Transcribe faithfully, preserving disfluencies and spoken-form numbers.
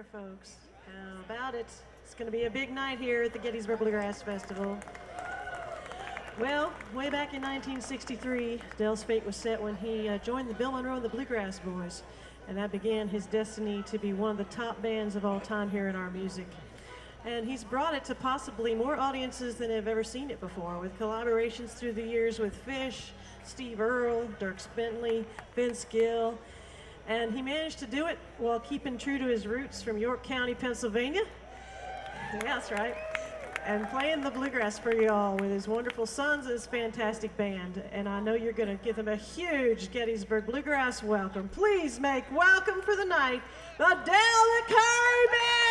folks. How about it? It's going to be a big night here at the Gettysburg Bluegrass Festival. Well, way back in nineteen sixty-three, Dell's fate was set when he uh, joined the Bill Monroe and the Bluegrass Boys, and that began his destiny to be one of the top bands of all time here in our music. And he's brought it to possibly more audiences than have ever seen it before, with collaborations through the years with Fish, Steve Earle, Dierks Bentley, Vince Gill, and he managed to do it while keeping true to his roots from York County, Pennsylvania. Yeah, that's right. And playing the bluegrass for y'all with his wonderful sons and his fantastic band. And I know you're going to give them a huge Gettysburg Bluegrass welcome. Please make welcome for the night the Del McCoury Band!